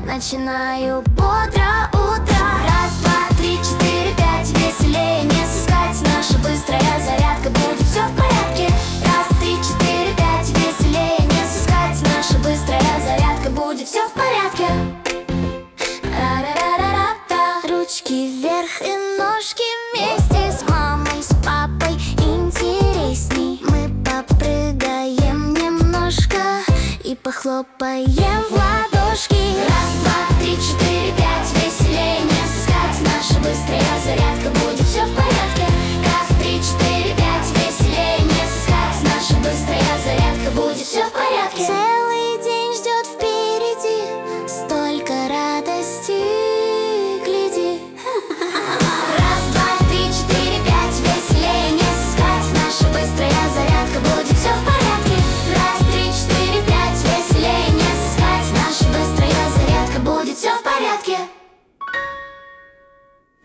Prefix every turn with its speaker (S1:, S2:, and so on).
S1: начинаю бодро утро. Раз, два, три, четыре, пять, веселее не сыскать. Наша быстрая зарядка, будет все в порядке. Раз, три, четыре, пять, веселее не сыскать. Наша быстрая зарядка, будет все в порядке.